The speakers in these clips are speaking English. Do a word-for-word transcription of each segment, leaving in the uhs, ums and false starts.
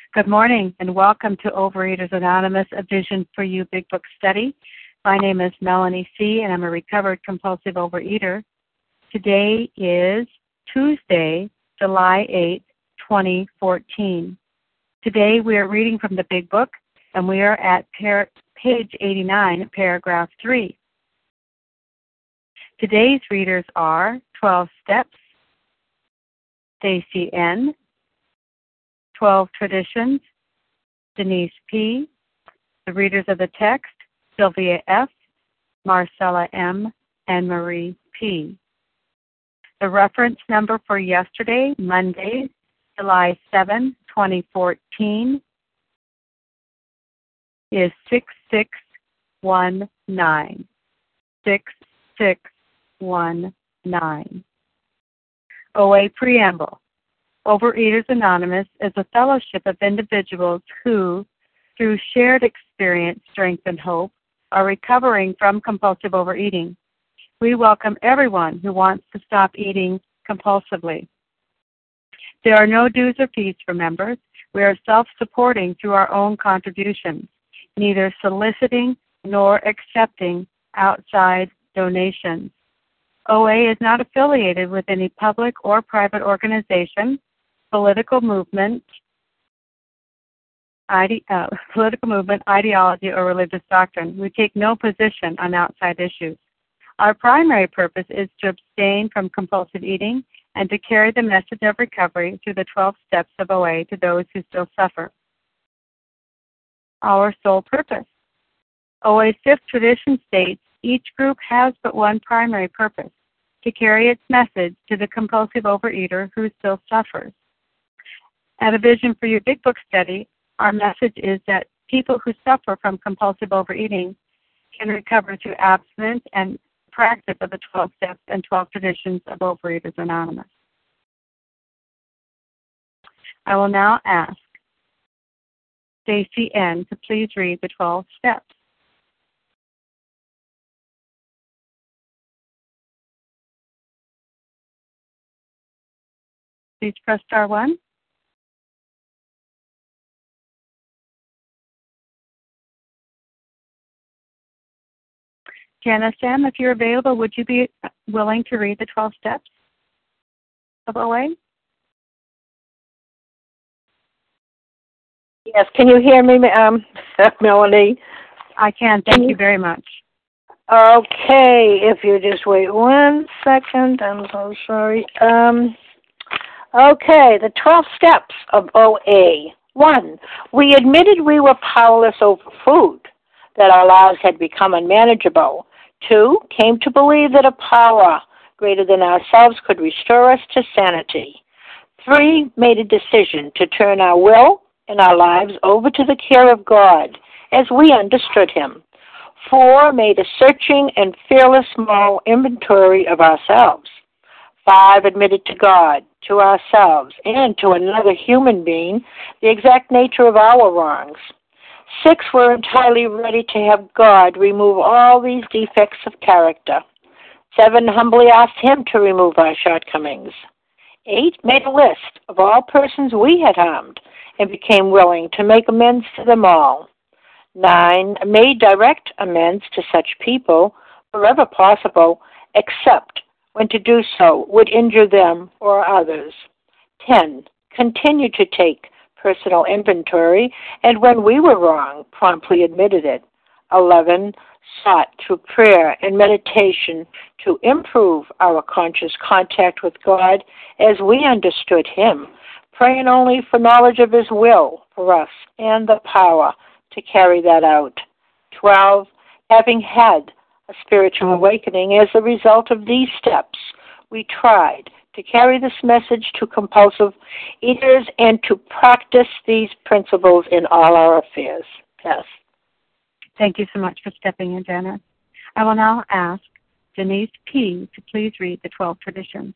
Good morning and welcome to Overeaters Anonymous, a Vision for You Big Book Study. My name is Melanie C. and I'm a recovered compulsive overeater. Today is Tuesday, July eighth, twenty fourteen. Today we are reading from the Big Book and we are at par- page eighty-nine, paragraph three. Today's readers are twelve Steps, Stacy N., twelve Traditions, Denise P., the readers of the text, Sylvia F., Marcella M., and Marie P. The reference number for yesterday, Monday, July seventh, twenty fourteen, is six six one nine. six six one nine. O A Preamble. Overeaters Anonymous is a fellowship of individuals who, through shared experience, strength, and hope, are recovering from compulsive overeating. We welcome everyone who wants to stop eating compulsively. There are no dues or fees for members. We are self-supporting through our own contributions, neither soliciting nor accepting outside donations. O A is not affiliated with any public or private organization, political movement, ide- uh, political movement, ideology, or religious doctrine. We take no position on outside issues. Our primary purpose is to abstain from compulsive eating and to carry the message of recovery through the twelve steps of O A to those who still suffer. Our sole purpose. O A's fifth tradition states each group has but one primary purpose, to carry its message to the compulsive overeater who still suffers. At a Vision for You Big Book Study, our message is that people who suffer from compulsive overeating can recover through abstinence and practice of the twelve steps and twelve traditions of Overeaters Anonymous. I will now ask Stacy N. to please read the twelve steps. Please press star one. Janice M., if you're available, would you be willing to read the twelve steps of O A? Yes, can you hear me, um, Melanie? I can. Thank you very much. Okay, if you just wait one second, I'm so sorry. Um, okay, the twelve steps of O A. One, we admitted we were powerless over food, that our lives had become unmanageable. Two, came to believe that a power greater than ourselves could restore us to sanity. Three, made a decision to turn our will and our lives over to the care of God as we understood Him. Four, made a searching and fearless moral inventory of ourselves. Five, admitted to God, to ourselves, and to another human being the exact nature of our wrongs. Six, were entirely ready to have God remove all these defects of character. Seven, humbly asked Him to remove our shortcomings. Eight, made a list of all persons we had harmed and became willing to make amends to them all. Nine, made direct amends to such people wherever possible, except when to do so would injure them or others. Ten, continued to take personal inventory, and when we were wrong, promptly admitted it. Eleven, sought through prayer and meditation to improve our conscious contact with God as we understood Him, praying only for knowledge of His will for us and the power to carry that out. Twelve, having had a spiritual awakening as a result of these steps, we tried to carry this message to compulsive eaters and to practice these principles in all our affairs. Yes. Thank you so much for stepping in, Janet. I will now ask Denise P. to please read the twelve traditions.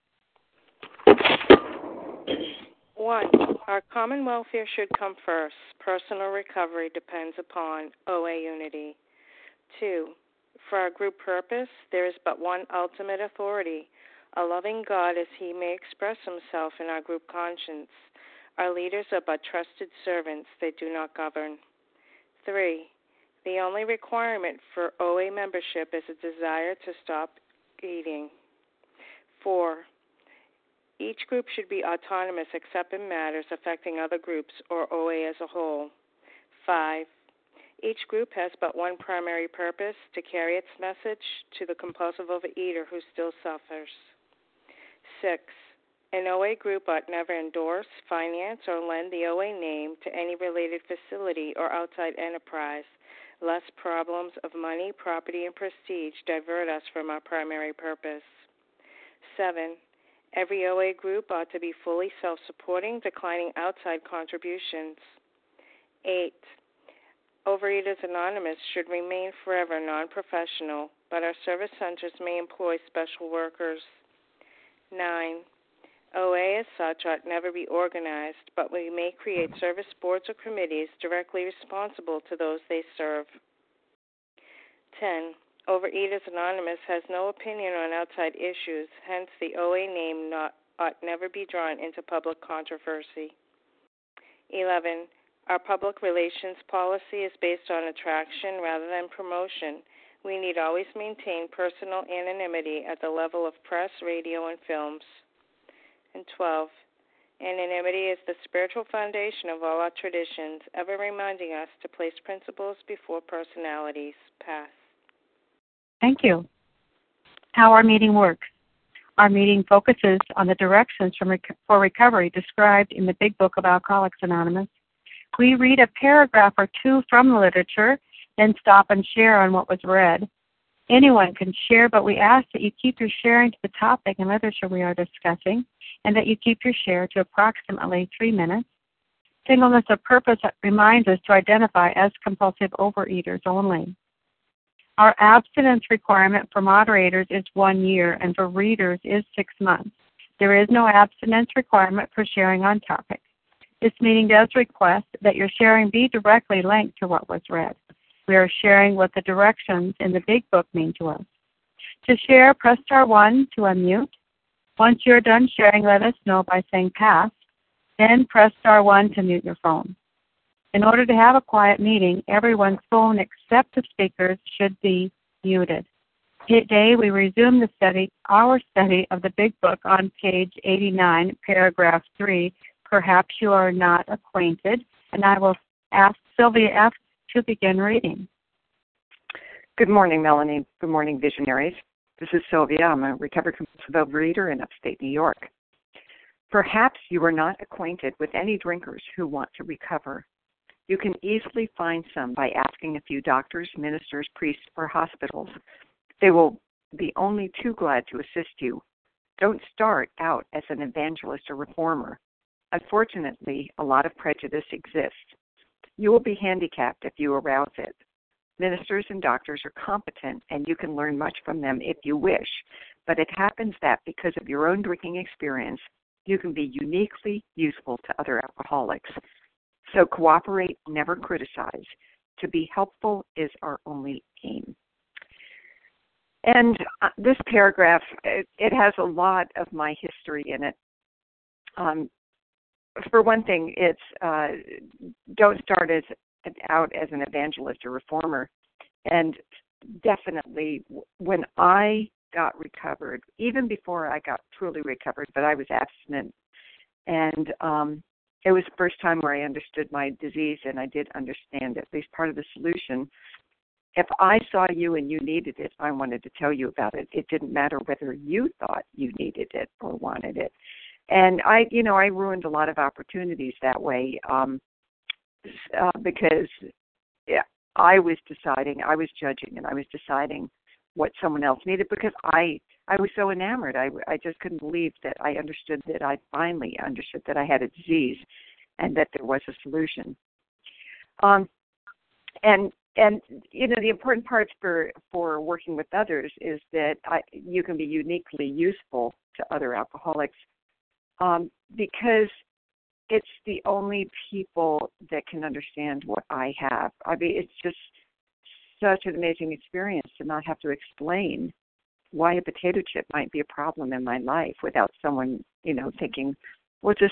One, our common welfare should come first. Personal recovery depends upon O A unity. Two, for our group purpose, there is but one ultimate authority, a loving God as He may express Himself in our group conscience. Our leaders are but trusted servants. They do not govern. Three, the only requirement for O A membership is a desire to stop eating. Four, each group should be autonomous except in matters affecting other groups or O A as a whole. Five, each group has but one primary purpose, to carry its message to the compulsive overeater who still suffers. Six, an O A group ought never endorse, finance, or lend the O A name to any related facility or outside enterprise, lest problems of money, property, and prestige divert us from our primary purpose. Seven, every O A group ought to be fully self-supporting, declining outside contributions. Eight, Overeaters Anonymous should remain forever non-professional, but our service centers may employ special workers. Nine, O A as such ought never be organized, but we may create service boards or committees directly responsible to those they serve. Ten, Overeaters Anonymous has no opinion on outside issues, hence the O A name not, ought never be drawn into public controversy. Eleven, Our public relations policy is based on attraction rather than promotion. We need always maintain personal anonymity at the level of press, radio, and films. And twelve, Anonymity is the spiritual foundation of all our traditions, ever reminding us to place principles before personalities. Pass. Thank you. How our meeting works. Our meeting focuses on the directions from rec- for recovery described in the Big Book of Alcoholics Anonymous. We read a paragraph or two from the literature, then stop and share on what was read. Anyone can share, but we ask that you keep your sharing to the topic and literature we are discussing, and that you keep your share to approximately three minutes. Singleness of purpose reminds us to identify as compulsive overeaters only. Our abstinence requirement for moderators is one year, and for readers is six months. There is no abstinence requirement for sharing on topic. This meeting does request that your sharing be directly linked to what was read. We are sharing what the directions in the Big Book mean to us. To share, press star one to unmute. Once you're done sharing, let us know by saying pass. Then press star one to mute your phone. In order to have a quiet meeting, everyone's phone except the speakers should be muted. Today we resume the study, our study of the Big Book on page eighty-nine, paragraph three. Perhaps you are not acquainted, and I will ask Sylvia F. to begin reading. Good morning, Melanie. Good morning, visionaries. This is Sylvia. I'm a recovered compulsive overeater in upstate New York. Perhaps you are not acquainted with any drinkers who want to recover. You can easily find some by asking a few doctors, ministers, priests, or hospitals. They will be only too glad to assist you. Don't start out as an evangelist or reformer. Unfortunately, a lot of prejudice exists. You will be handicapped if you arouse it. Ministers and doctors are competent, and you can learn much from them if you wish, but it happens that because of your own drinking experience, you can be uniquely useful to other alcoholics. So cooperate, never criticize. To be helpful is our only aim. And uh, this paragraph, it, it has a lot of my history in it. Um, for one thing, it's uh, don't start as out as an evangelist or reformer. And definitely when I got recovered, even before I got truly recovered, but I was abstinent, and um, it was the first time where I understood my disease, and I did understand at least part of the solution. If I saw you and you needed it, I wanted to tell you about it. It didn't matter whether you thought you needed it or wanted it. And I, you know, I ruined a lot of opportunities that way um, uh, because yeah, I was deciding, I was judging, and I was deciding what someone else needed because I, I was so enamored. I, I just couldn't believe that I understood that I finally understood that I had a disease and that there was a solution. Um, and And, you know, the important part for, for working with others is that I, you can be uniquely useful to other alcoholics um, because it's the only people that can understand what I have. I mean, it's just such an amazing experience to not have to explain why a potato chip might be a problem in my life without someone, you know, thinking, well, just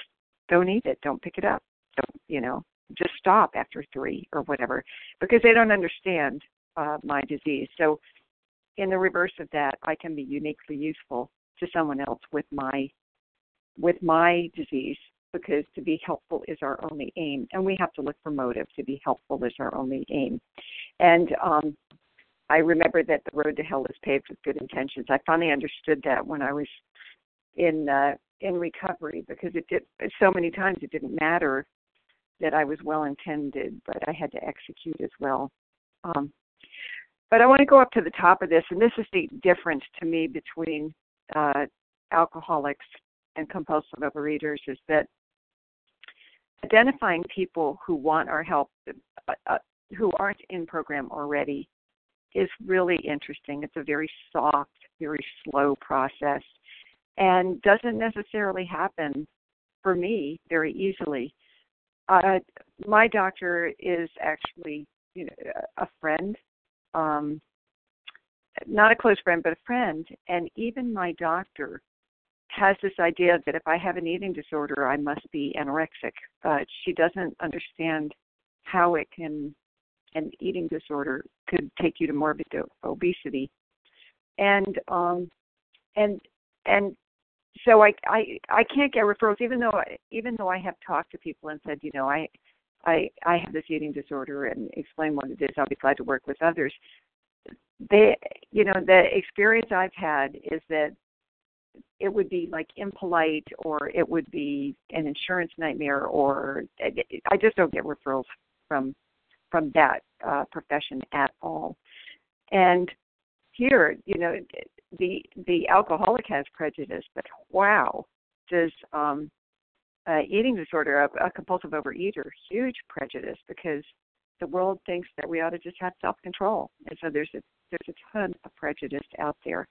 don't eat it. Don't pick it up. Don't, you know, just stop after three or whatever, because they don't understand uh, my disease. So in the reverse of that, I can be uniquely useful to someone else with my with my disease, because to be helpful is our only aim, and we have to look for motive. To be helpful is our only aim. And um, I remember that the road to hell is paved with good intentions. I finally understood that when I was in uh, in recovery, because it did so many times it didn't matter that I was well intended, but I had to execute as well. Um, but I want to go up to the top of this, and this is the difference to me between uh, alcoholics and compulsive overeaters, is that identifying people who want our help, uh, uh, who aren't in program already, is really interesting. It's a very soft, very slow process, and doesn't necessarily happen for me very easily. Uh, my doctor is actually, you know, a friend, um, not a close friend, but a friend. And even my doctor has this idea that if I have an eating disorder, I must be anorexic. Uh, she doesn't understand how it can, an eating disorder could take you to morbid obesity. And um, and and so I, I I can't get referrals, even though I, even though I have talked to people and said, you know, I I I have this eating disorder and explain what it is. I'll be glad to work with others. They, you know, the experience I've had is that it would be like impolite, or it would be an insurance nightmare, or I just don't get referrals from from that uh, profession at all. And here, you know, the the alcoholic has prejudice, but wow, does um, uh, eating disorder, a, a compulsive overeater, huge prejudice, because the world thinks that we ought to just have self-control, and so there's a there's a ton of prejudice out there.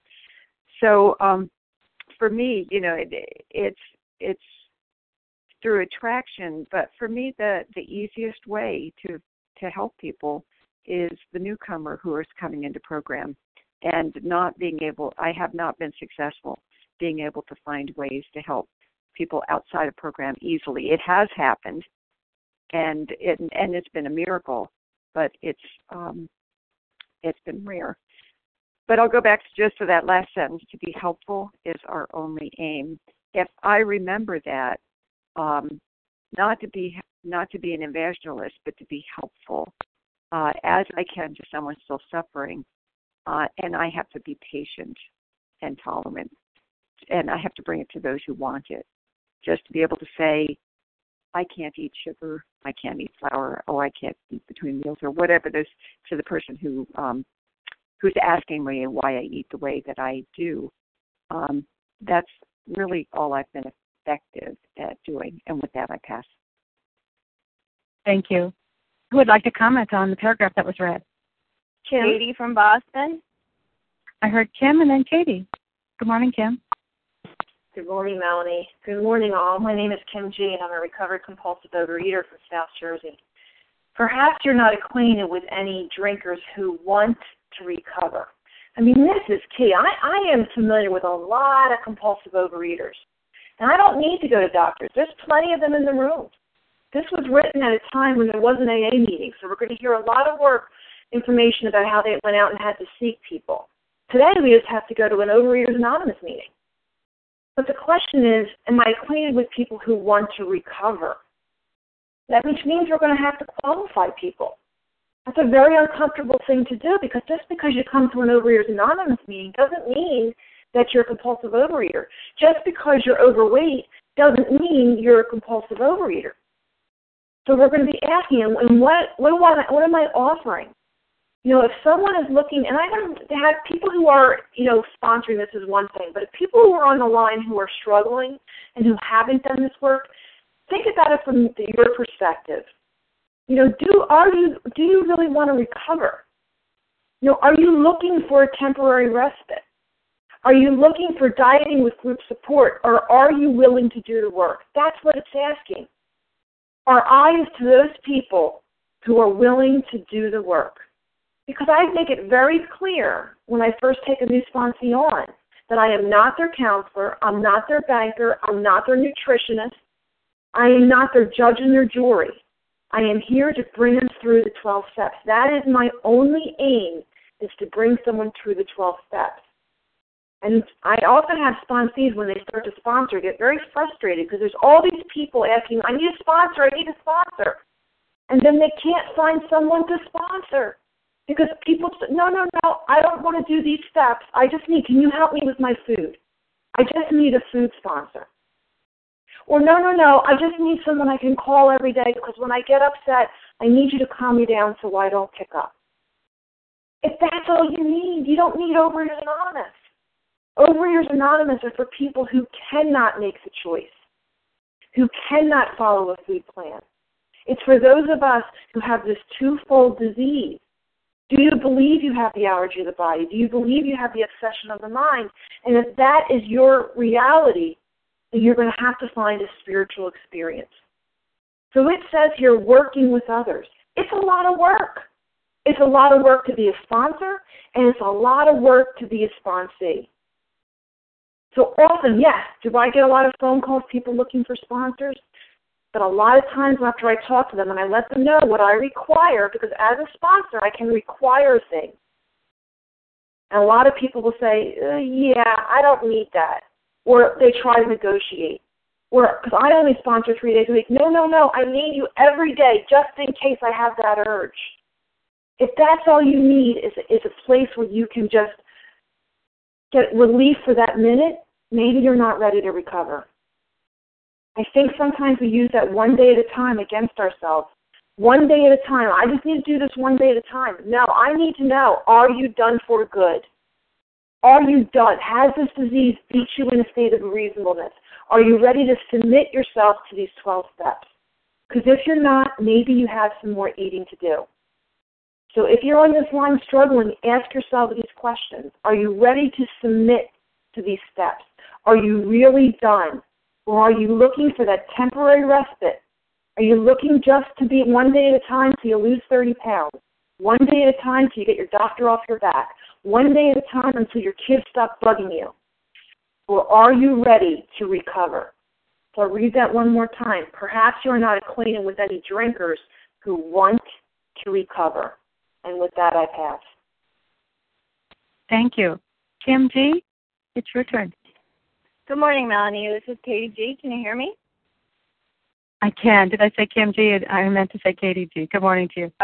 So um, for me, you know, it, it's it's through attraction, but for me, the the easiest way to to help people is the newcomer who is coming into program and not being able, I have not been successful being able to find ways to help people outside of program easily. It has happened, and it, and it's been a miracle, but it's um, it's been rare. But I'll go back to just to that last sentence. To be helpful is our only aim. If I remember that, um, not to be not to be an evangelist, but to be helpful uh, as I can to someone still suffering, uh, and I have to be patient and tolerant, and I have to bring it to those who want it. Just to be able to say, I can't eat sugar, I can't eat flour, oh, I can't eat between meals, or whatever it is to the person who um, who's asking me why I eat the way that I do. Um, that's really all I've been effective at doing. And with that, I pass. Thank you. Who would like to comment on the paragraph that was read? Kim. Katie from Boston. I heard Kim and then Katie. Good morning, Kim. Good morning, Melanie. Good morning, all. My name is Kim G., and I'm a recovered compulsive overeater from South Jersey. Perhaps you're not acquainted with any drinkers who want to recover. I mean, this is key. I, I am familiar with a lot of compulsive overeaters, and I don't need to go to doctors. There's plenty of them in the room. This was written at a time when there wasn't A A meetings, so we're going to hear a lot of work information about how they went out and had to seek people. Today, we just have to go to an Overeaters Anonymous meeting. But the question is, am I acquainted with people who want to recover? That which means we're going to have to qualify people. That's a very uncomfortable thing to do, because just because you come to an Overeaters Anonymous meeting doesn't mean that you're a compulsive overeater. Just because you're overweight doesn't mean you're a compulsive overeater. So we're going to be asking, and what, what, what, what am I offering? You know, if someone is looking, and I don't have people who are, you know, sponsoring this is one thing, but if people who are on the line who are struggling and who haven't done this work, think about it from your perspective. You know, do are you do you really want to recover? You know, are you looking for a temporary respite? Are you looking for dieting with group support, or are you willing to do the work? That's what it's asking. Our eyes to those people who are willing to do the work. Because I make it very clear when I first take a new sponsee on that I am not their counselor, I'm not their banker, I'm not their nutritionist. I am not their judge and their jury. I am here to bring them through the twelve steps. That is my only aim, is to bring someone through the twelve steps. And I often have sponsees, when they start to sponsor, get very frustrated because there's all these people asking, I need a sponsor, I need a sponsor. And then they can't find someone to sponsor. Because people say, no, no, no, I don't want to do these steps. I just need, can you help me with my food? I just need a food sponsor. Or no, no, no, I just need someone I can call every day because when I get upset, I need you to calm me down so I don't pick up. If that's all you need, you don't need Overeaters Anonymous. Overeaters Anonymous are for people who cannot make the choice, who cannot follow a food plan. It's for those of us who have this twofold disease. Do you believe you have the allergy of the body? Do you believe you have the obsession of the mind? And if that is your reality, then you're going to have to find a spiritual experience. So it says here, working with others. It's a lot of work. It's a lot of work to be a sponsor, and it's a lot of work to be a sponsee. So often, yes, do I get a lot of phone calls, people looking for sponsors? But a lot of times after I talk to them and I let them know what I require, because as a sponsor I can require things. And a lot of people will say, uh, yeah, I don't need that. Or they try to negotiate. Or, because I only sponsor three days a week. No, no, no, I need you every day just in case I have that urge. If that's all you need is, is a place where you can just get relief for that minute, maybe you're not ready to recover. I think sometimes we use that one day at a time against ourselves. One day at a time. I just need to do this one day at a time. No, I need to know, are you done for good? Are you done? Has this disease beat you in a state of reasonableness? Are you ready to submit yourself to these twelve steps? Because if you're not, maybe you have some more eating to do. So if you're on this line struggling, ask yourself these questions. Are you ready to submit to these steps? Are you really done? Or are you looking for that temporary respite? Are you looking just to be one day at a time till you lose thirty pounds? One day at a time till you get your doctor off your back? One day at a time until your kids stop bugging you? Or are you ready to recover? So I'll read that one more time. Perhaps you are not acquainted with any drinkers who want to recover. And with that, I pass. Thank you. Kim G., it's your turn. Good morning, Melanie. This is Katie G. Can you hear me? I can. Did I say Kim G? I meant to say Katie G. Good morning to you. Oh,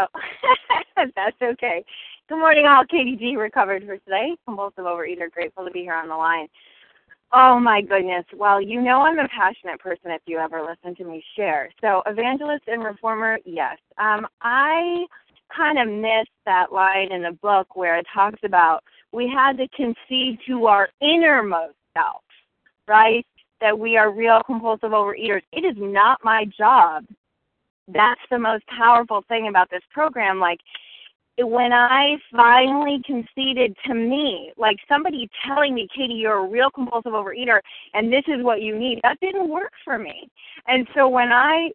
that's okay. Good morning, all. Katie G. recovered for today. Compulsive overeater. Grateful to be here on the line. Oh, my goodness. Well, you know I'm a passionate person if you ever listen to me share. So evangelist and reformer, yes. Um, I kind of missed that line in the book where it talks about we had to concede to our innermost self, right, that we are real compulsive overeaters. It is not my job. That's the most powerful thing about this program. Like, when I finally conceded to me, like somebody telling me, Katie, you're a real compulsive overeater, and this is what you need, that didn't work for me. And so when I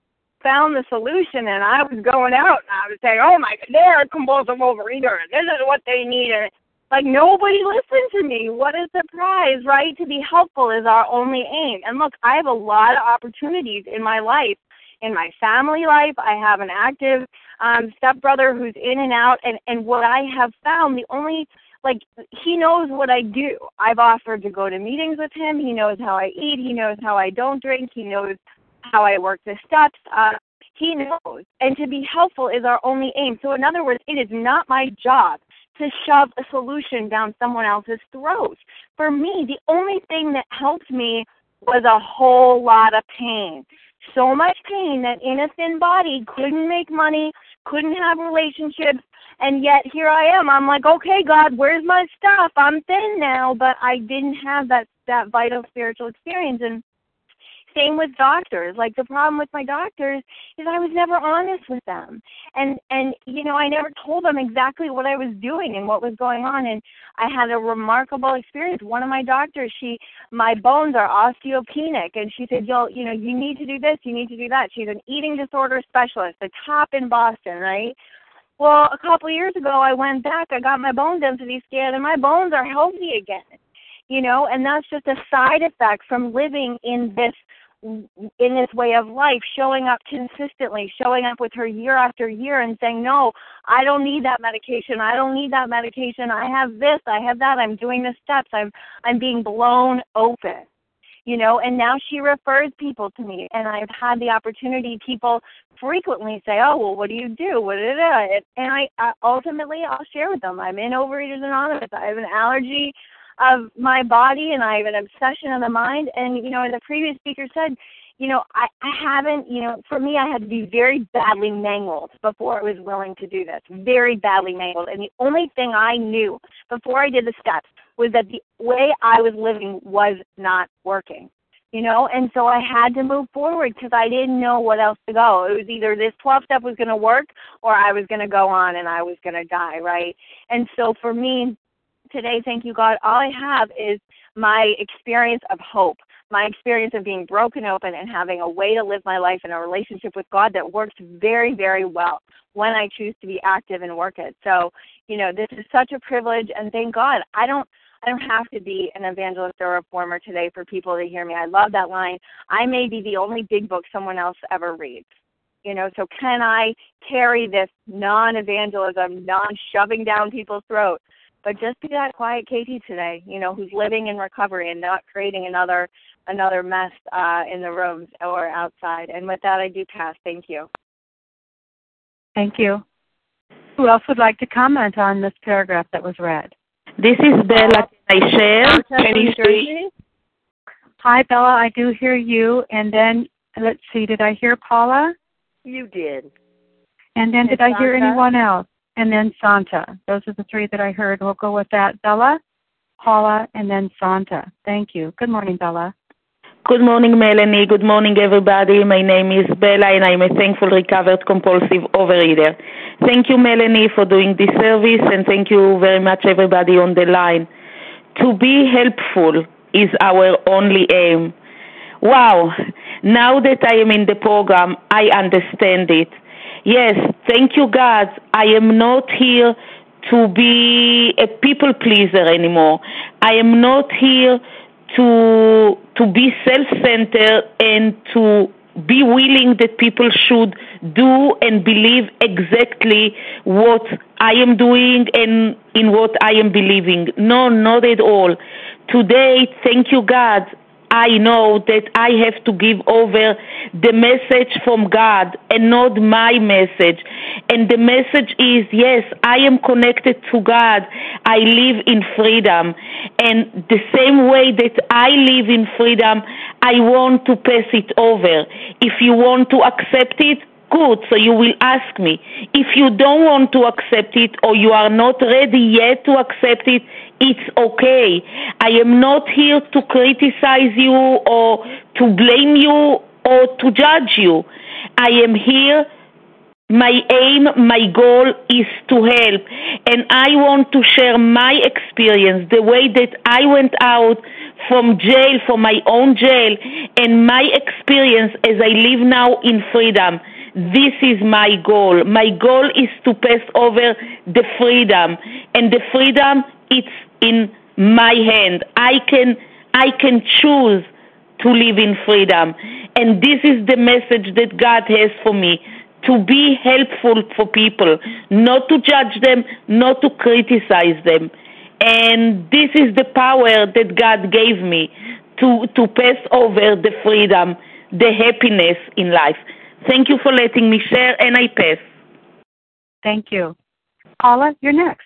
found the solution and I was going out and I was saying, oh, my God, they're a compulsive overeater, and this is what they need, and like, nobody listened to me. What a surprise, right? To be helpful is our only aim. And look, I have a lot of opportunities in my life. In my family life, I have an active um, stepbrother who's in and out. And, and what I have found, the only, like, he knows what I do. I've offered to go to meetings with him. He knows how I eat. He knows how I don't drink. He knows how I work the steps. Uh, he knows. And to be helpful is our only aim. So in other words, it is not my job to shove a solution down someone else's throat. For me, the only thing that helped me was a whole lot of pain. So much pain that in a thin body, couldn't make money, couldn't have relationships, and yet here I am. I'm like, okay, God, where's my stuff? I'm thin now, but I didn't have that, that vital spiritual experience. And same with doctors. Like, the problem with my doctors is I was never honest with them. And, and you know, I never told them exactly what I was doing and what was going on. And I had a remarkable experience. One of my doctors, she, my bones are osteopenic. And she said, Yo, you know, you need to do this, you need to do that. She's an eating disorder specialist, the top in Boston, right? Well, a couple of years ago, I went back, I got my bone density scan, and my bones are healthy again. You know, and that's just a side effect from living in this in this way of life, showing up consistently, showing up with her year after year and saying, no, I don't need that medication. I don't need that medication. I have this, I have that. I'm doing the steps. I'm, I'm being blown open, you know, and now she refers people to me. And I've had the opportunity, people frequently say, oh, well, what do you do? What is it? And I, I ultimately, I'll share with them. I'm in Overeaters Anonymous. I have an allergy of my body, and I have an obsession of the mind. And, you know, as the previous speaker said, you know, I, I haven't, you know, for me, I had to be very badly mangled before I was willing to do this, very badly mangled. And the only thing I knew before I did the steps was that the way I was living was not working, you know, and so I had to move forward because I didn't know what else to go. It was either this twelve-step was going to work or I was going to go on and I was going to die, right? And so for me, today, thank you, God, all I have is my experience of hope, my experience of being broken open and having a way to live my life in a relationship with God that works very, very well when I choose to be active and work it. So, you know, this is such a privilege, and thank God, I don't I don't have to be an evangelist or a reformer today for people to hear me. I love that line. I may be the only big book someone else ever reads. You know, so can I carry this non-evangelism, non-shoving down people's throats? But just be that quiet Katie today, you know, who's living in recovery and not creating another another mess uh, in the rooms or outside. And with that, I do pass. Thank you. Thank you. Who else would like to comment on this paragraph that was read? This is Bella. Can I share? Can you speak? Hi, Bella. I do hear you. And then, let's see, did I hear Paula? You did. And then and did Santa? I hear anyone else? And then Santa. Those are the three that I heard. We'll go with that. Bella, Paula, and then Santa. Thank you. Good morning, Bella. Good morning, Melanie. Good morning, everybody. My name is Bella, and I'm a thankful recovered compulsive overeater. Thank you, Melanie, for doing this service, and thank you very much, everybody on the line. To be helpful is our only aim. Wow. Now that I am in the program, I understand it. Yes, thank you, God. I am not here to be a people pleaser anymore. I am not here to to be self-centered and to be willing that people should do and believe exactly what I am doing and in what I am believing. No, not at all. Today, thank you, God, I know that I have to give over the message from God and not my message. And the message is, yes, I am connected to God. I live in freedom. And the same way that I live in freedom, I want to pass it over. If you want to accept it, good, so you will ask me. If you don't want to accept it or you are not ready yet to accept it, it's okay. I am not here to criticize you or to blame you or to judge you. I am here. My aim, my goal is to help. And I want to share my experience, the way that I went out from jail, from my own jail, and my experience as I live now in freedom. This is my goal. My goal is to pass over the freedom. And the freedom, it's in my hand. I can I can choose to live in freedom. And this is the message that God has for me, to be helpful for people, not to judge them, not to criticize them. And this is the power that God gave me to, to pass over the freedom, the happiness in life. Thank you for letting me share, and I pass. Thank you. Paula, you're next.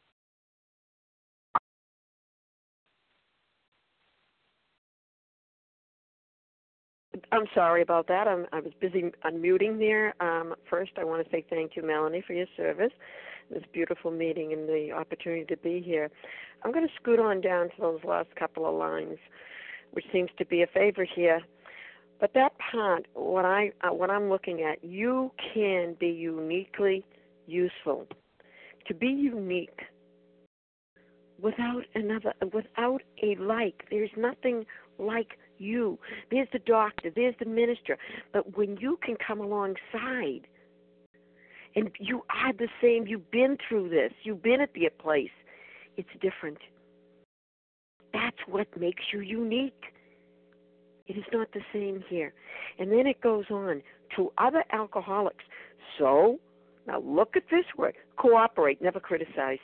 I'm sorry about that. I'm, I was busy unmuting there. Um, first, I want to say thank you, Melanie, for your service, this beautiful meeting and the opportunity to be here. I'm going to scoot on down to those last couple of lines, which seems to be a favorite here. But that part, what, I, uh, what I'm looking at, you can be uniquely useful. To be unique without another, without a like. There's nothing like you. There's the doctor, there's the minister. But when you can come alongside and you are the same, you've been through this, you've been at the place, it's different. That's what makes you unique. It is not the same here. And then it goes on to other alcoholics. So, now look at this word. Cooperate, never criticize.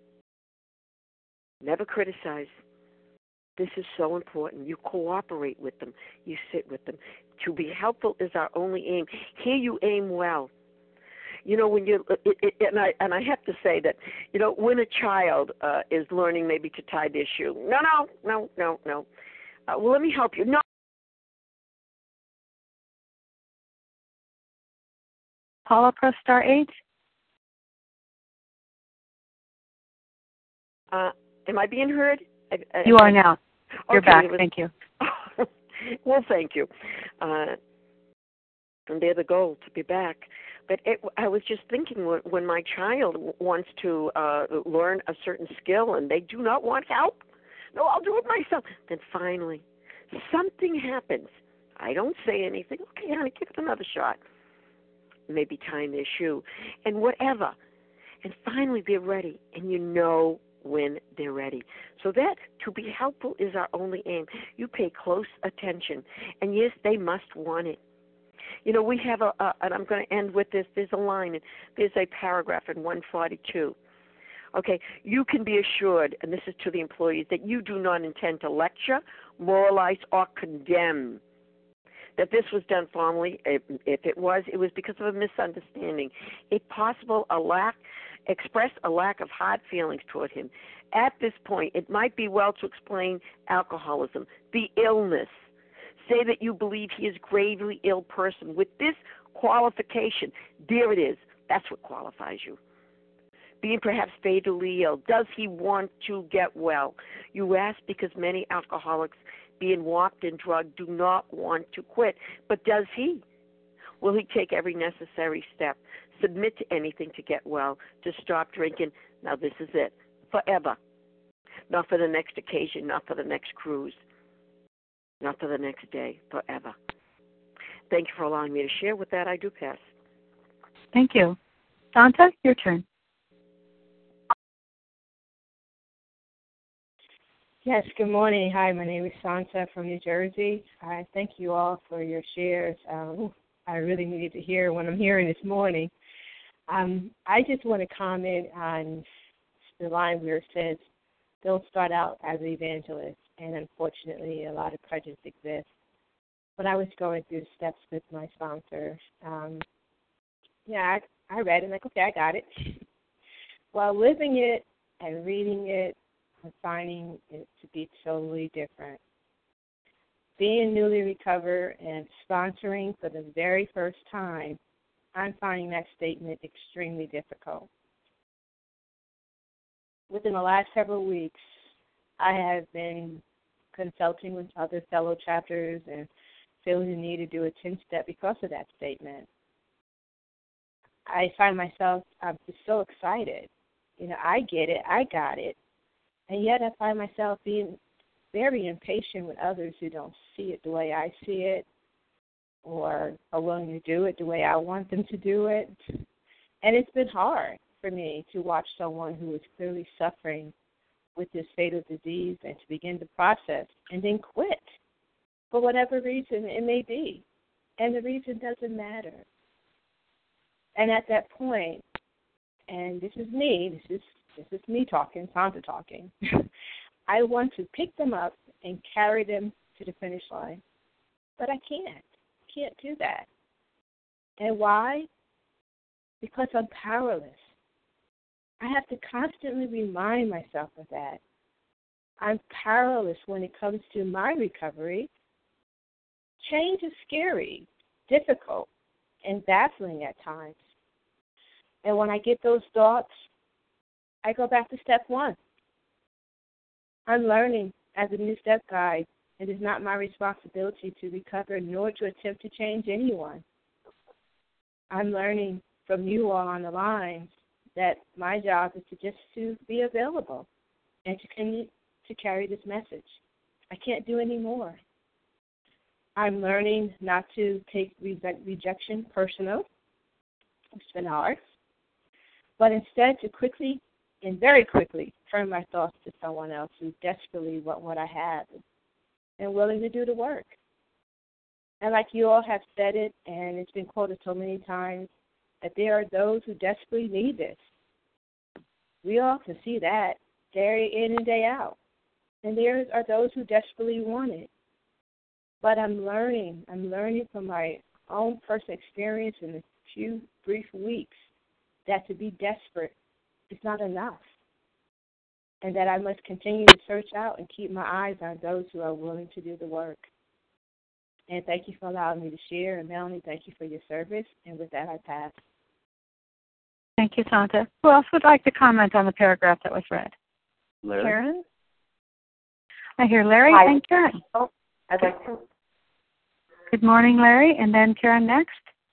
Never criticize. This is so important. You cooperate with them. You sit with them. To be helpful is our only aim. Here you aim well. You know, when you it, it, and I and I have to say that, you know, when a child uh, is learning maybe to tie their shoe, no, no, no, no, no. Uh, well, let me help you. No. Paula, press star eight. Uh, am I being heard? I, I, you are now. You're okay, back. was, Thank you. Well, thank you. Uh, and they're the goal, to be back. But it, I was just thinking when, when my child wants to uh, learn a certain skill and they do not want help, no, I'll do it myself. Then finally, something happens. I don't say anything. Okay, honey, give it another shot. Maybe tying their shoe and whatever. And finally they're ready, and you know when they're ready. So that, to be helpful, is our only aim. You pay close attention. And yes, they must want it. You know, we have a, a and I'm going to end with this, there's a line, there's a paragraph in one forty-two. Okay, you can be assured, and this is to the employees, that you do not intend to lecture, moralize, or condemn. That this was done formally. If, if it was, it was because of a misunderstanding. If possible, a lack, express a lack of hard feelings toward him. At this point, it might be well to explain alcoholism, the illness. Say that you believe he is a gravely ill person. With this qualification, there it is. That's what qualifies you. Being perhaps fatally ill. Does he want to get well? You ask because many alcoholics, being walked and drugged, do not want to quit. But does he? Will he take every necessary step, submit to anything to get well, to stop drinking? Now this is it. Forever. Not for the next occasion, not for the next cruise, not for the next day, forever. Thank you for allowing me to share. With that, I do pass. Thank you. Santa, your turn. Yes, good morning. Hi, my name is Santa from New Jersey. I thank you all for your shares. Um, I really needed to hear what I'm hearing this morning. Um, I just want to comment on the line where it says, don't start out as an evangelist, and unfortunately a lot of prejudice exists. When I was going through the steps with my sponsor, um, yeah, I, I read it, and like, okay, I got it. While living it and reading it, I'm finding it to be totally different. Being newly recovered and sponsoring for the very first time, I'm finding that statement extremely difficult. Within the last several weeks, I have been consulting with other fellow chapters and feeling the need to do a ten-step because of that statement. I find myself, I'm just so excited. You know, I get it, I got it. And yet I find myself being very impatient with others who don't see it the way I see it or are willing to do it the way I want them to do it. And it's been hard for me to watch someone who is clearly suffering with this fatal disease and to begin the process and then quit for whatever reason it may be. And the reason doesn't matter. And at that point, and this is me, this is This is me talking, Santa talking. I want to pick them up and carry them to the finish line. But I can't. Can't do that. And why? Because I'm powerless. I have to constantly remind myself of that. I'm powerless when it comes to my recovery. Change is scary, difficult, and baffling at times. And when I get those thoughts, I go back to step one. I'm learning as a new step guide. It is not my responsibility to recover nor to attempt to change anyone. I'm learning from you all on the line that my job is to just to be available and to continue to carry this message. I can't do any more. I'm learning not to take rejection personal. It's been hard. But instead to quickly and very quickly turn my thoughts to someone else who desperately want what I have and willing to do the work. And like you all have said it, and it's been quoted so many times, that there are those who desperately need this. We all can see that day in and day out. And there are those who desperately want it. But I'm learning. I'm learning from my own personal experience in a few brief weeks that to be desperate is not enough. And that I must continue to search out and keep my eyes on those who are willing to do the work. And thank you for allowing me to share. And Melanie, thank you for your service. And with that, I pass. Thank you, Santa. Who else would like to comment on the paragraph that was read? Larry? Karen? I hear Larry Hi. and Karen. Oh, I'd like to. Good morning, Larry, and then Karen next.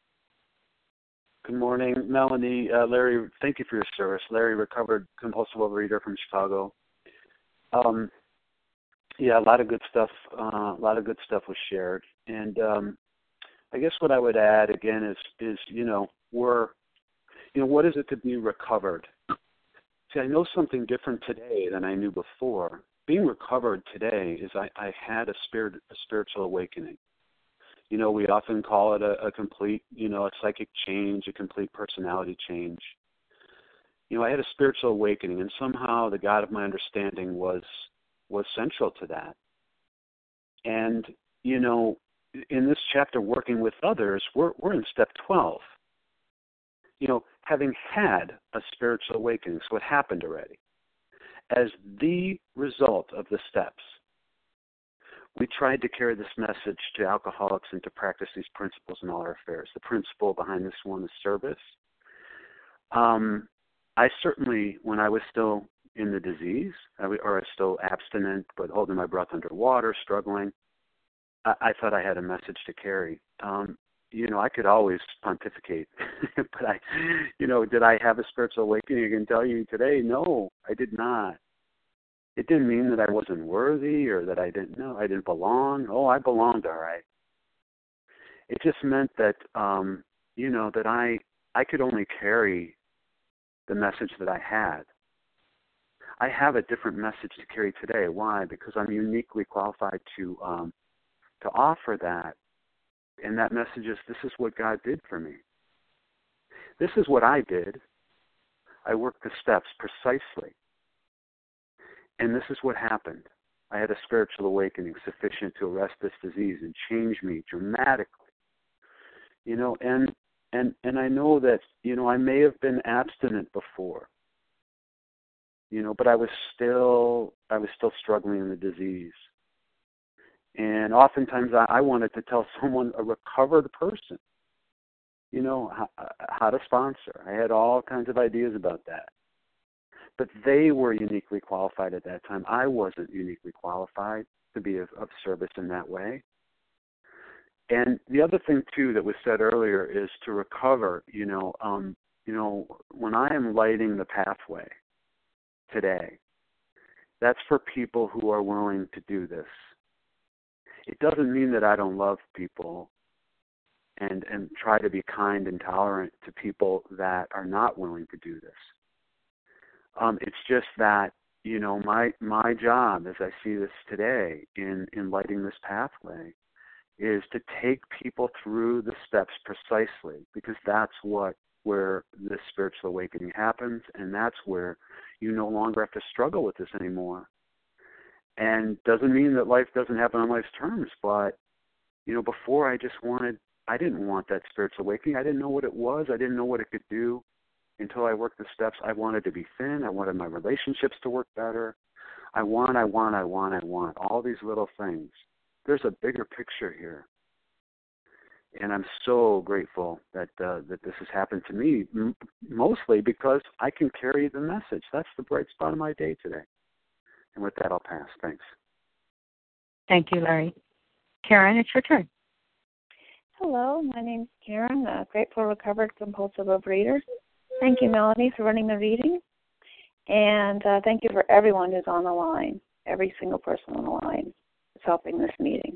Good morning, Melanie. Uh, Larry, thank you for your service. Larry, recovered compulsive overeater from Chicago. Um, yeah, a lot of good stuff. Uh, a lot of good stuff was shared, and um, I guess what I would add again is, is you know, we're, you know, what is it to be recovered? See, I know something different today than I knew before. Being recovered today is I, I had a spirit, a spiritual awakening. You know, we often call it a, a complete, you know, a psychic change, a complete personality change. You know, I had a spiritual awakening, and somehow the God of my understanding was was central to that. And, you know, in this chapter, working with others, we're we're in step twelve. You know, having had a spiritual awakening, so it happened already. As the result of the steps, we tried to carry this message to alcoholics and to practice these principles in all our affairs. The principle behind this one is service. Um, I certainly, when I was still in the disease, I w- or I was still abstinent but holding my breath underwater, struggling, I, I thought I had a message to carry. Um, you know, I could always pontificate, but I, you know, did I have a spiritual awakening? I can tell you today, no, I did not. It didn't mean that I wasn't worthy or that I didn't know, I didn't belong. Oh, I belonged all right. It just meant that, um, you know, that I I could only carry the message that I had. I have a different message to carry today. Why? Because I'm uniquely qualified to um, to offer that. And that message is, this is what God did for me. This is what I did. I worked the steps precisely. And this is what happened. I had a spiritual awakening sufficient to arrest this disease and change me dramatically. You know, and and and I know that, you know, I may have been abstinent before. You know, but I was still I was still struggling in the disease. And oftentimes I, I wanted to tell someone, a recovered person, you know, how, how to sponsor. I had all kinds of ideas about that. But they were uniquely qualified at that time. I wasn't uniquely qualified to be of, of service in that way. And the other thing, too, that was said earlier is to recover, you know, um, you know, when I am lighting the pathway today, that's for people who are willing to do this. It doesn't mean that I don't love people and, and try to be kind and tolerant to people that are not willing to do this. Um, it's just that, you know, my my job, as I see this today in, in lighting this pathway, is to take people through the steps precisely, because that's what where this spiritual awakening happens, and that's where you no longer have to struggle with this anymore. And doesn't mean that life doesn't happen on life's terms, but, you know, before I just wanted, I didn't want that spiritual awakening. I didn't know what it was. I didn't know what it could do. Until I worked the steps, I wanted to be thin. I wanted my relationships to work better. I want, I want, I want, I want. All these little things. There's a bigger picture here. And I'm so grateful that uh, that this has happened to me, m- mostly because I can carry the message. That's the bright spot of my day today. And with that, I'll pass. Thanks. Thank you, Larry. Karen, it's your turn. Hello, my name's Karen, a grateful recovered compulsive overeater. Thank you, Melanie, for running the reading. And uh, thank you for everyone who's on the line, every single person on the line is helping this meeting.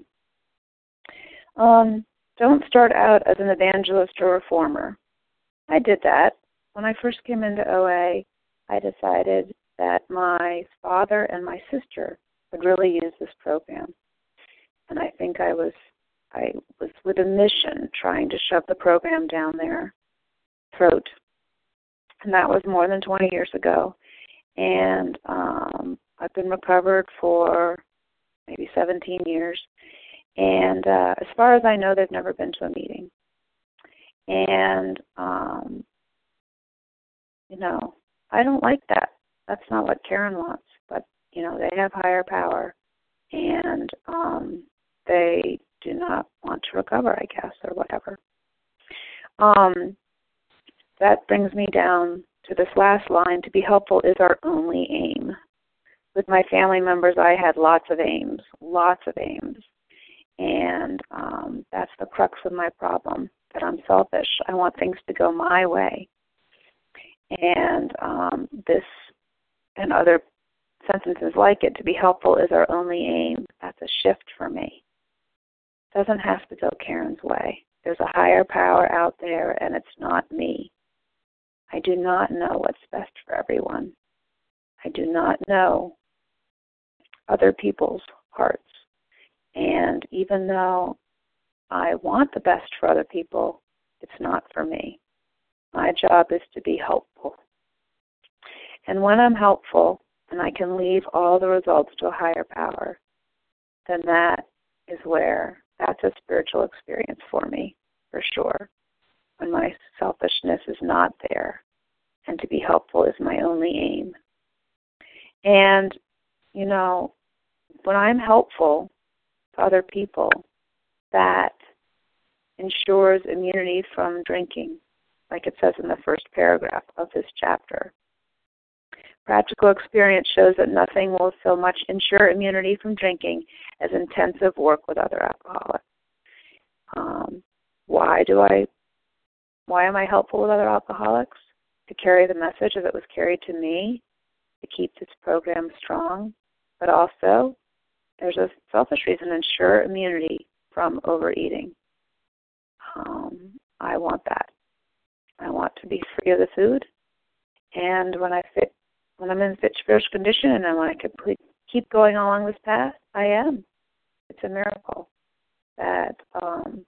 Um, don't start out as an evangelist or reformer. I did that. When I first came into O A, I decided that my father and my sister would really use this program. And I think I was I was with a mission trying to shove the program down their throat. And that was more than twenty years ago. And um, I've been recovered for maybe seventeen years. And uh, as far as I know, they've never been to a meeting. And, um, you know, I don't like that. That's not what Karen wants. But, you know, they have higher power. And um, they do not want to recover, I guess, or whatever. Um, that brings me down to this last line. To be helpful is our only aim. With my family members, I had lots of aims, lots of aims. And um, that's the crux of my problem, that I'm selfish. I want things to go my way. And um, this and other sentences like it, to be helpful is our only aim. That's a shift for me. It doesn't have to go Karen's way. There's a higher power out there, and it's not me. I do not know what's best for everyone. I do not know other people's hearts. And even though I want the best for other people, it's not for me. My job is to be helpful. And when I'm helpful and I can leave all the results to a higher power, then that is where, that's a spiritual experience for me, for sure. When my selfishness is not there, and to be helpful is my only aim. And, you know, when I'm helpful to other people, that ensures immunity from drinking, like it says in the first paragraph of this chapter. Practical experience shows that nothing will so much ensure immunity from drinking as intensive work with other alcoholics. Um, why do I, why am I helpful with other alcoholics? To carry the message as it was carried to me, to keep this program strong, but also there's a selfish reason, ensure immunity from overeating. Um, I want that. I want to be free of the food, and when I fit, when I'm in fit spiritual condition, and I want to complete, keep going along this path, I am. It's a miracle that um,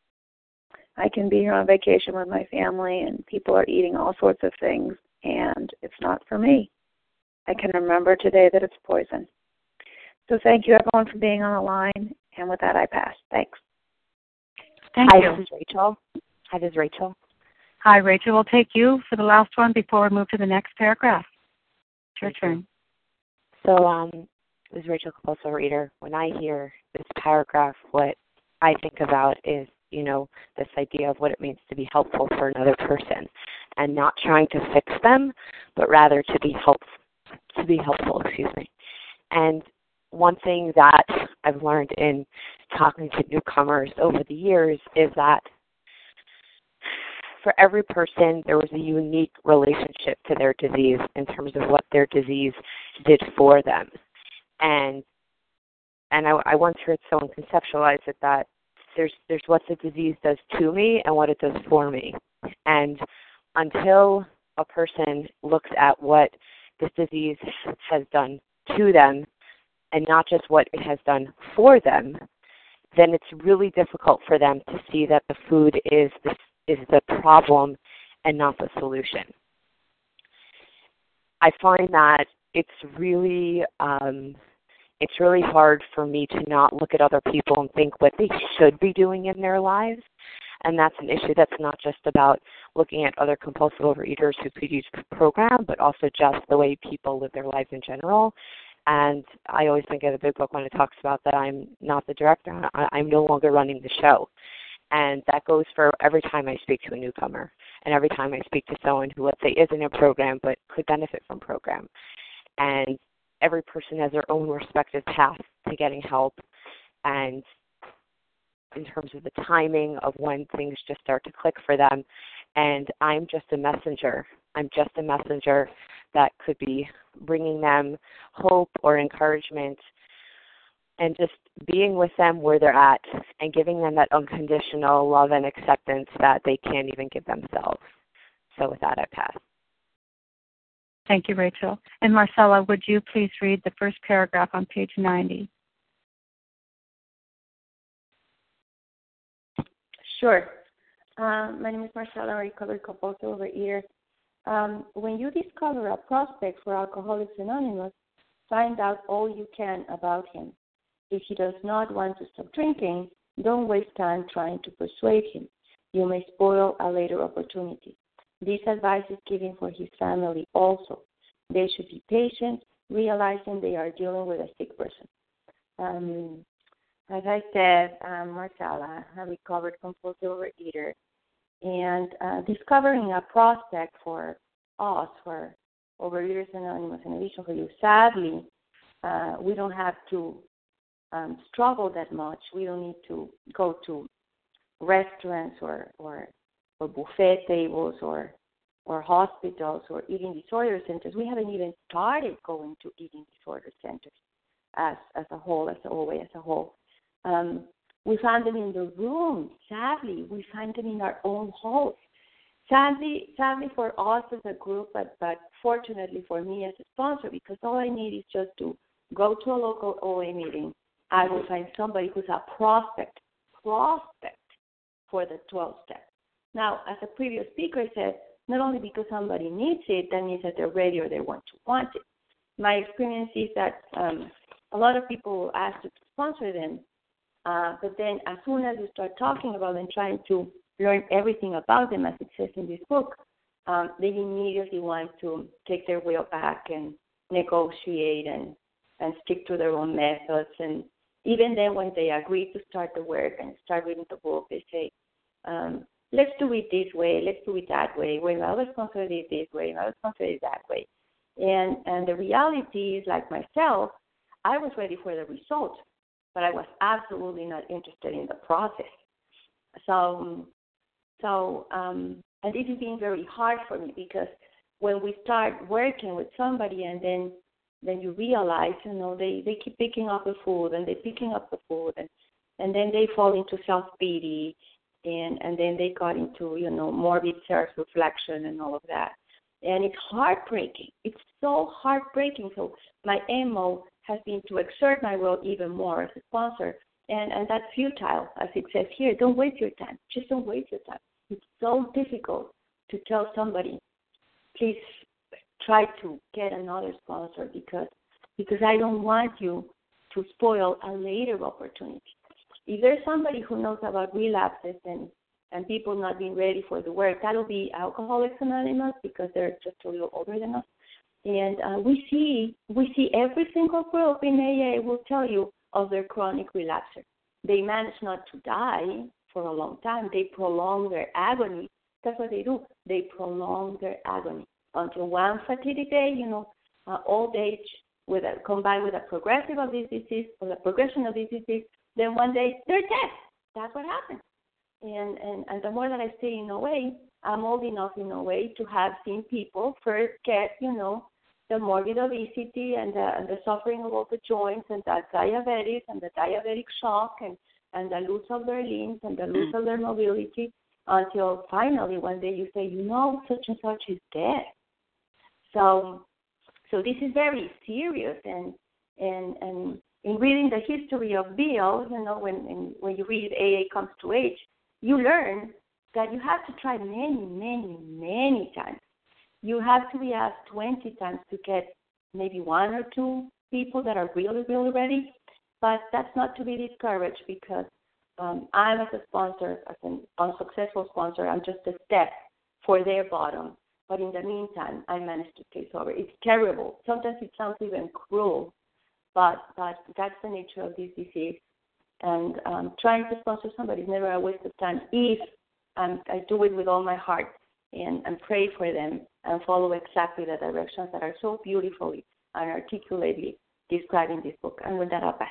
I can be here on vacation with my family, and people are eating all sorts of things, and it's not for me. I can remember today that it's poison. So thank you, everyone, for being on the line. And with that, I pass. Thanks. Thank Hi, you. This is Rachel. Hi, this is Rachel. Hi, Rachel. We'll take you for the last one before we move to the next paragraph. It's your turn. So um, this is Rachel, compulsive overeater. When I hear this paragraph, what I think about is, you know, this idea of what it means to be helpful for another person, and not trying to fix them, but rather to be help, to be helpful. Excuse me. And one thing that I've learned in talking to newcomers over the years is that for every person, there was a unique relationship to their disease in terms of what their disease did for them. And and I, I once heard someone conceptualize it that there's there's what the disease does to me and what it does for me. And until a person looks at what this disease has done to them, and not just what it has done for them, then it's really difficult for them to see that the food is the, is the problem and not the solution. I find that it's really um, it's really hard for me to not look at other people and think what they should be doing in their lives. And that's an issue that's not just about looking at other compulsive overeaters who could use the program, but also just the way people live their lives in general. And I always think of the big book when it talks about that I'm not the director. I'm no longer running the show. And that goes for every time I speak to a newcomer and every time I speak to someone who, let's say, isn't in a program but could benefit from program. And every person has their own respective path to getting help. And in terms of the timing of when things just start to click for them. And I'm just a messenger. I'm just a messenger that could be bringing them hope or encouragement and just being with them where they're at and giving them that unconditional love and acceptance that they can't even give themselves. So with that, I pass. Thank you, Rachel. And Marcella, would you please read the first paragraph on page ninety? Sure. Um, my name is Marcella, I'm a recovered compulsive overeater. Um, when you discover a prospect for Alcoholics Anonymous, find out all you can about him. If he does not want to stop drinking, don't waste time trying to persuade him. You may spoil a later opportunity. This advice is given for his family also. They should be patient, realizing they are dealing with a sick person. Um, as I said, I'm Marcella, a recovered compulsive overeater, and uh, discovering a prospect for us, for Overeaters Anonymous, in addition for you, sadly, uh, we don't have to um, struggle that much. We don't need to go to restaurants or, or, or buffet tables or or hospitals or eating disorder centers. We haven't even started going to eating disorder centers as as a whole, as a O A as a whole. Um, we find them in the room. Sadly, we find them in our own homes. Sadly, sadly for us as a group, but, but fortunately for me as a sponsor, because all I need is just to go to a local O A meeting. I will find somebody who's a prospect, prospect for the twelve steps. Now, as a previous speaker said, not only because somebody needs it, that means that they're ready or they want to want it. My experience is that um, a lot of people ask to sponsor them, uh, but then as soon as you start talking about them, trying to learn everything about them, as it says in this book, um, they immediately want to take their will back and negotiate and, and stick to their own methods. And even then when they agree to start the work and start reading the book, they say, um, let's do it this way, let's do it that way. Well, my other sponsor did it this way, my other sponsor did it that way. And and the reality is, like myself, I was ready for the result, but I was absolutely not interested in the process. So, so um, and this has been very hard for me, because when we start working with somebody and then then you realize, you know, they, they keep picking up the food and they're picking up the food and, and then they fall into self-pity. And, and then they got into, you know, morbid self-reflection and all of that. And it's heartbreaking. It's so heartbreaking. So my M O has been to exert my will even more as a sponsor. And, and that's futile, as it says here. Don't waste your time. Just don't waste your time. It's so difficult to tell somebody, please try to get another sponsor because because I don't want you to spoil a later opportunity. If there's somebody who knows about relapses and, and people not being ready for the work, that'll be Alcoholics Anonymous, because they're just a little older than us. And uh, we see we see every single group in A A will tell you of their chronic relapser. They manage not to die for a long time. They prolong their agony. That's what they do. They prolong their agony until one fatidic day, you know, uh, old age with a, combined with a progressive of this disease or the progression of this disease. Then one day they're dead. That's what happens. And, and and the more that I stay in O A, I'm old enough in O A to have seen people first get, you know, the morbid obesity and the, and the suffering of all the joints and the diabetes and the diabetic shock and, and the loss of their limbs and the loss of their mobility, until finally one day you say, you know, such and such is dead. So so this is very serious. And and and in reading the history of Bill, you know, when in, when you read A A Comes to Age, you learn that you have to try many, many, many times. You have to be asked twenty times to get maybe one or two people that are really, really ready. But that's not to be discouraged, because um, I'm, as a sponsor, as an unsuccessful sponsor, I'm just a step for their bottom. But in the meantime, I managed to take over. It's terrible. Sometimes it sounds even cruel. But, but that's the nature of this disease. And um, trying to sponsor somebody is never a waste of time if um, I do it with all my heart and, and pray for them and follow exactly the directions that are so beautifully and articulately described in this book. And with that, I'll pass.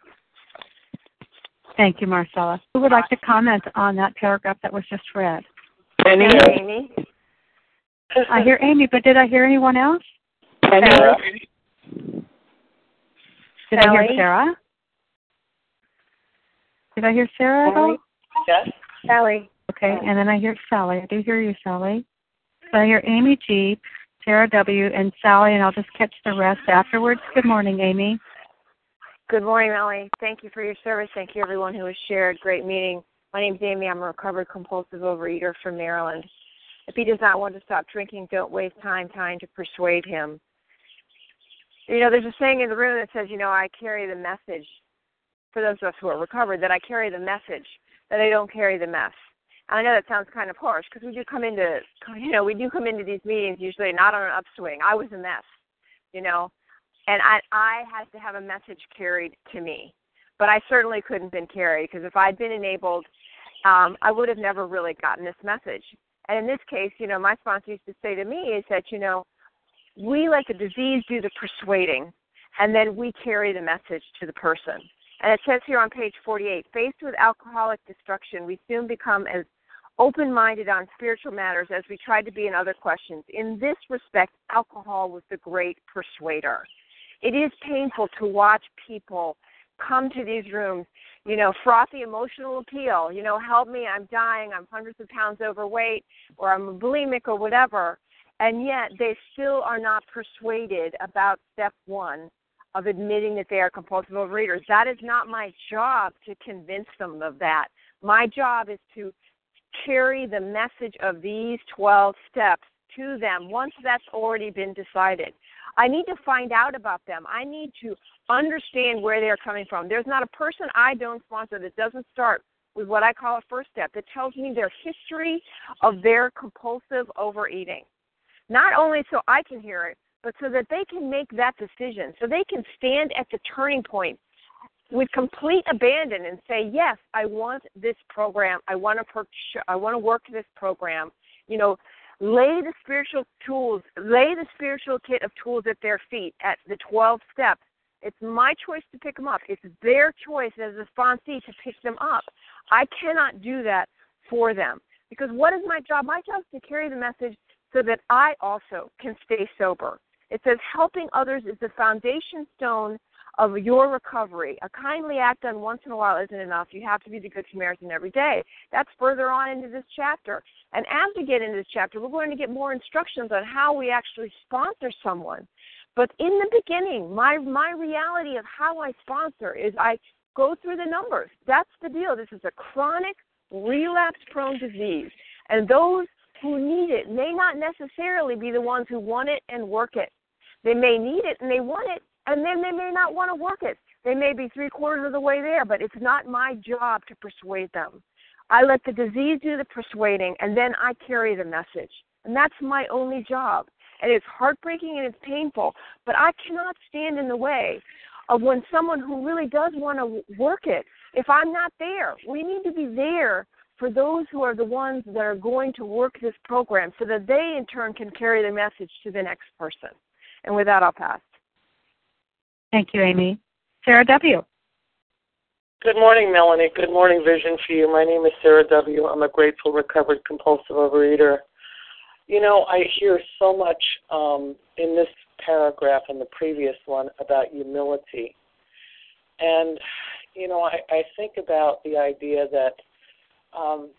Thank you, Marcella. Who would like to comment on that paragraph that was just read? Amy. Amy. I hear Amy, but did I hear anyone else? Sarah. Did Sally? I hear Sarah? Did I hear Sarah at all? Yes. Sally. Okay, and then I hear Sally. I do hear you, Sally. So I hear Amy G, Sarah W, and Sally, and I'll just catch the rest afterwards. Good morning, Amy. Good morning, Melanie. Thank you for your service. Thank you, everyone who has shared. Great meeting. My name's Amy. I'm a recovered compulsive overeater from Maryland. If he does not want to stop drinking, don't waste time trying to persuade him. You know, there's a saying in the room that says, you know, I carry the message, for those of us who are recovered, that I carry the message, that I don't carry the mess. And I know that sounds kind of harsh because we do come into, you know, we do come into these meetings usually not on an upswing. I was a mess, you know, and I, I had to have a message carried to me. But I certainly couldn't have been carried because if I'd been enabled, um, I would have never really gotten this message. And in this case, you know, my sponsor used to say to me is that, you know, we let the disease do the persuading, and then we carry the message to the person. And it says here on page forty-eight, faced with alcoholic destruction, we soon become as open-minded on spiritual matters as we tried to be in other questions. In this respect, alcohol was the great persuader. It is painful to watch people come to these rooms, you know, frothy emotional appeal, you know, help me, I'm dying, I'm hundreds of pounds overweight, or I'm a bulimic or whatever, and yet they still are not persuaded about step one of admitting that they are compulsive overeaters. That is not my job to convince them of that. My job is to carry the message of these twelve steps to them once that's already been decided. I need to find out about them. I need to understand where they're coming from. There's not a person I don't sponsor that doesn't start with what I call a first step that tells me their history of their compulsive overeating. Not only so I can hear it, but so that they can make that decision, so they can stand at the turning point with complete abandon and say, yes, I want this program. I want to per- I want to work this program. You know, lay the spiritual tools, lay the spiritual kit of tools at their feet at the twelve steps. It's my choice to pick them up. It's their choice as a sponsee to pick them up. I cannot do that for them because what is my job? My job is to carry the message so that I also can stay sober. It says helping others is the foundation stone of your recovery. A kindly act done once in a while isn't enough. You have to be the Good Samaritan every day. That's further on into this chapter. And as we get into this chapter, we're going to get more instructions on how we actually sponsor someone. But in the beginning, my my reality of how I sponsor is I go through the numbers. That's the deal. This is a chronic, relapse-prone disease. And those who need it may not necessarily be the ones who want it and work it. They may need it and they want it, and then they may not want to work it. They may be three-quarters of the way there, but it's not my job to persuade them. I let the disease do the persuading, and then I carry the message. And that's my only job. And it's heartbreaking and it's painful, but I cannot stand in the way of when someone who really does want to work it, if I'm not there. We need to be there for those who are the ones that are going to work this program so that they, in turn, can carry the message to the next person. And with that, I'll pass. Thank you, Amy. Sarah W. Good morning, Melanie. Good morning, Vision for You. My name is Sarah W. I'm a grateful, recovered, compulsive overeater. You know, I hear so much um, in this paragraph and the previous one about humility. And, you know, I, I think about the idea that um,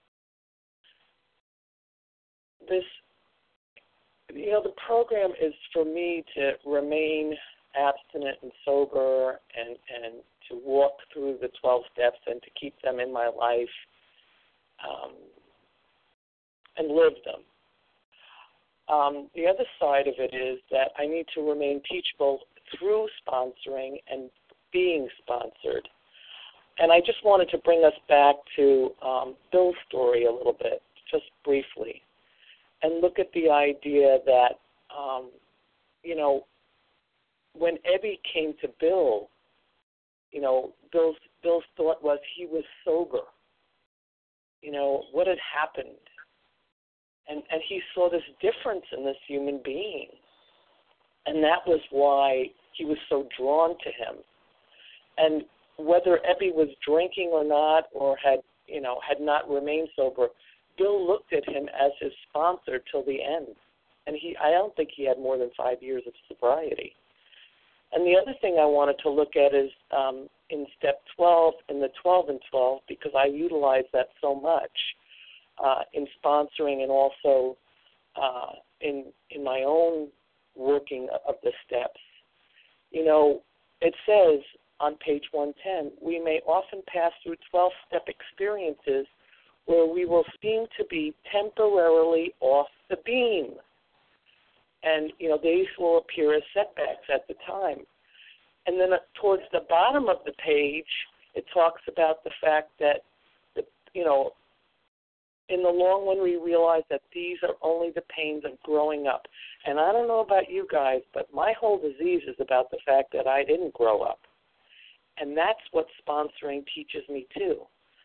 this, you know, the program is for me to remain abstinent and sober and, and to walk through the twelve steps and to keep them in my life um, and live them. Um, the other side of it is that I need to remain teachable through sponsoring and being sponsored. And I just wanted to bring us back to um, Bill's story a little bit, just briefly, and look at the idea that, um, you know, when Ebby came to Bill, you know, Bill's, Bill's thought was he was sober. You know, what had happened? And, and he saw this difference in this human being. And that was why he was so drawn to him. And whether Ebby was drinking or not, or had, you know, had not remained sober, Bill looked at him as his sponsor till the end. And he, I don't think he had more than five years of sobriety. And the other thing I wanted to look at is um, in step twelve, in the twelve and twelve, because I utilize that so much uh, in sponsoring and also uh, in in my own working of the steps. You know, it says, on page one ten, we may often pass through twelve-step experiences where we will seem to be temporarily off the beam. And, you know, these will appear as setbacks at the time. And then towards the bottom of the page, it talks about the fact that, the, you know, in the long run, we realize that these are only the pains of growing up. And I don't know about you guys, but my whole disease is about the fact that I didn't grow up. And that's what sponsoring teaches me, too.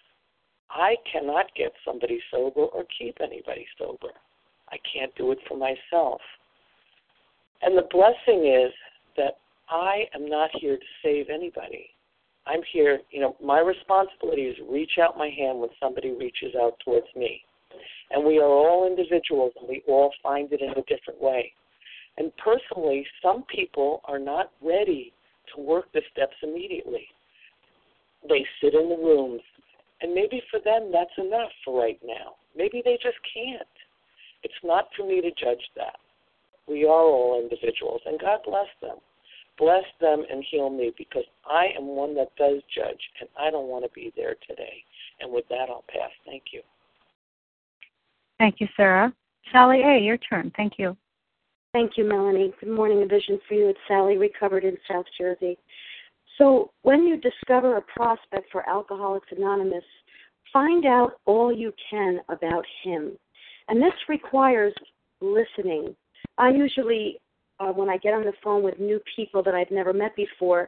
I cannot get somebody sober or keep anybody sober. I can't do it for myself. And the blessing is that I am not here to save anybody. I'm here, you know, my responsibility is reach out my hand when somebody reaches out towards me. And we are all individuals, and we all find it in a different way. And personally, some people are not ready to work the steps immediately. They sit in the rooms, and maybe for them that's enough for right now. Maybe they just can't. It's not for me to judge that. We are all individuals, and God bless them. Bless them and heal me, because I am one that does judge, and I don't want to be there today. And with that, I'll pass. Thank you. Thank you, Sarah. Sally A., your turn. Thank you. Thank you, Melanie. Good morning, A Vision for You. It's Sally, recovered in South Jersey. So when you discover a prospect for Alcoholics Anonymous, find out all you can about him. And this requires listening. I usually, uh, when I get on the phone with new people that I've never met before,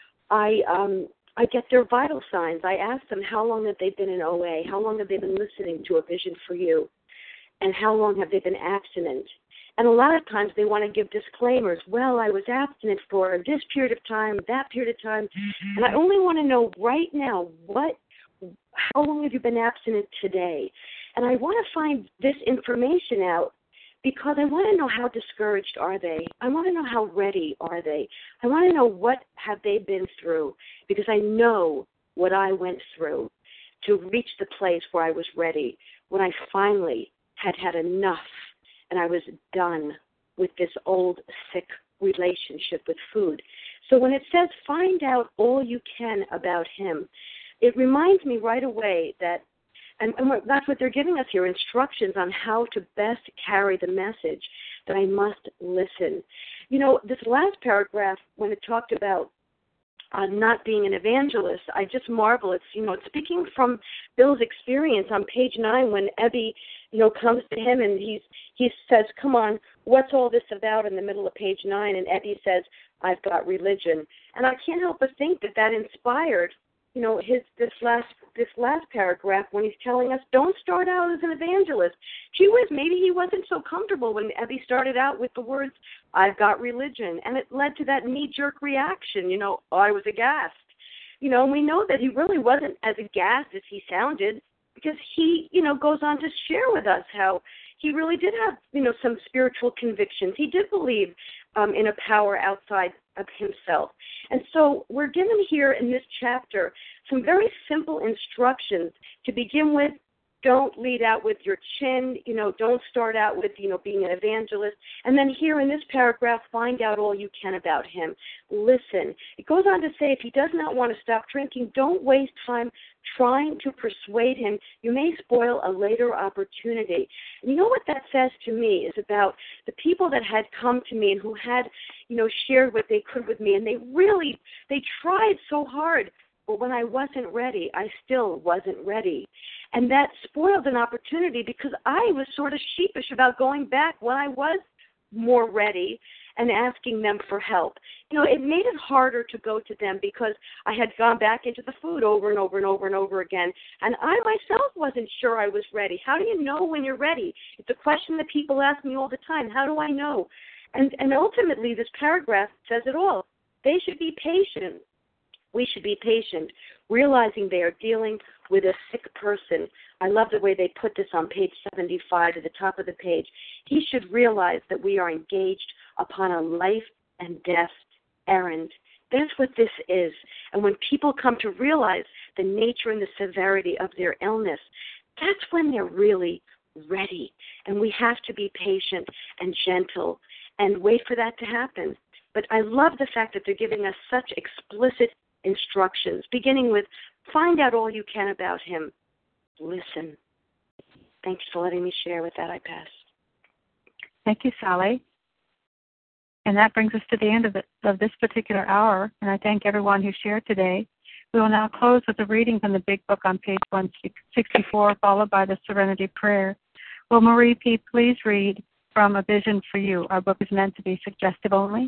I um, I get their vital signs. I ask them how long have they been in O A, how long have they been listening to A Vision for You, and how long have they been abstinent. And a lot of times they want to give disclaimers. Well, I was abstinent for this period of time, that period of time, mm-hmm. and I only want to know right now, what, how long have you been abstinent today? And I want to find this information out because I want to know how discouraged are they. I want to know how ready are they. I want to know what have they been through, because I know what I went through to reach the place where I was ready, when I finally had had enough. And I was done with this old, sick relationship with food. So when it says find out all you can about him, it reminds me right away that, and, and that's what they're giving us here, instructions on how to best carry the message, that I must listen. You know, this last paragraph, when it talked about Uh, not being an evangelist, I just marvel. It's, you know, it's speaking from Bill's experience on page nine when Ebby, you know, comes to him and he's he says, come on, what's all this about, in the middle of page nine? And Ebby says, I've got religion. And I can't help but think that that inspired, you know, his this last this last paragraph when he's telling us, don't start out as an evangelist. Gee whiz, maybe he wasn't so comfortable when Ebby started out with the words, I've got religion. And it led to that knee-jerk reaction, you know, oh, I was aghast. You know, and we know that he really wasn't as aghast as he sounded, because he, you know, goes on to share with us how he really did have, you know, some spiritual convictions. He did believe um, in a power outside of himself. And so we're given here in this chapter some very simple instructions to begin with. Don't lead out with your chin, you know, don't start out with, you know, being an evangelist. And then here in this paragraph, find out all you can about him. Listen. It goes on to say, if he does not want to stop drinking, don't waste time trying to persuade him. You may spoil a later opportunity. And you know what that says to me is about the people that had come to me and who had, you know, shared what they could with me, and they really, they tried so hard. But when I wasn't ready, I still wasn't ready. And that spoiled an opportunity because I was sort of sheepish about going back when I was more ready and asking them for help. You know, it made it harder to go to them because I had gone back into the food over and over and over and over again. And I myself wasn't sure I was ready. How do you know when you're ready? It's a question that people ask me all the time. How do I know? And, and ultimately, this paragraph says it all. They should be patient. We should be patient, realizing they are dealing with a sick person. I love the way they put this on page seventy-five at the top of the page. He should realize that we are engaged upon a life and death errand. That's what this is. And when people come to realize the nature and the severity of their illness, that's when they're really ready. And we have to be patient and gentle and wait for that to happen. But I love the fact that they're giving us such explicit instructions, beginning with find out all you can about him. Listen. Thanks for letting me share. With that, I pass. Thank you, Sally. And that brings us to the end of, it, of this particular hour, and I thank everyone who shared today. We will now close with a reading from the Big Book on page one sixty-four, followed by the Serenity Prayer. Will Marie P. please read from A Vision for You? Our book is meant to be suggestive only.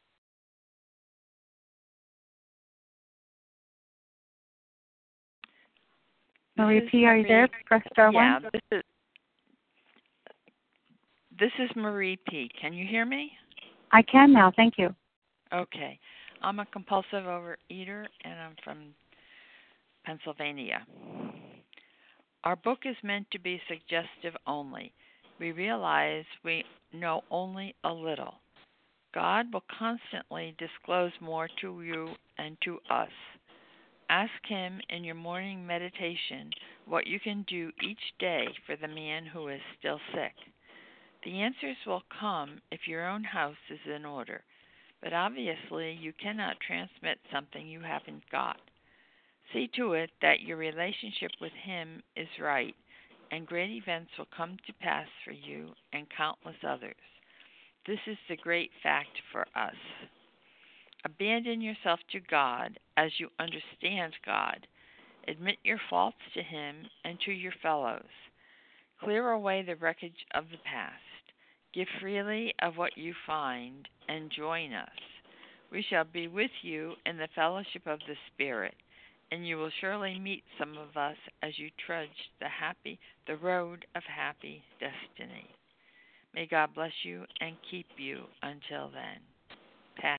Marie P., are you there? Press star yeah, one. This is, this is Marie P. Can you hear me? I can now. Thank you. Okay. I'm a compulsive overeater, and I'm from Pennsylvania. Our book is meant to be suggestive only. We realize we know only a little. God will constantly disclose more to you and to us. Ask Him in your morning meditation what you can do each day for the man who is still sick. The answers will come if your own house is in order, but obviously you cannot transmit something you haven't got. See to it that your relationship with Him is right, and great events will come to pass for you and countless others. This is the great fact for us. Abandon yourself to God as you understand God. Admit your faults to Him and to your fellows. Clear away the wreckage of the past. Give freely of what you find and join us. We shall be with you in the fellowship of the Spirit, and you will surely meet some of us as you trudge the happy, the road of happy destiny. May God bless you and keep you until then.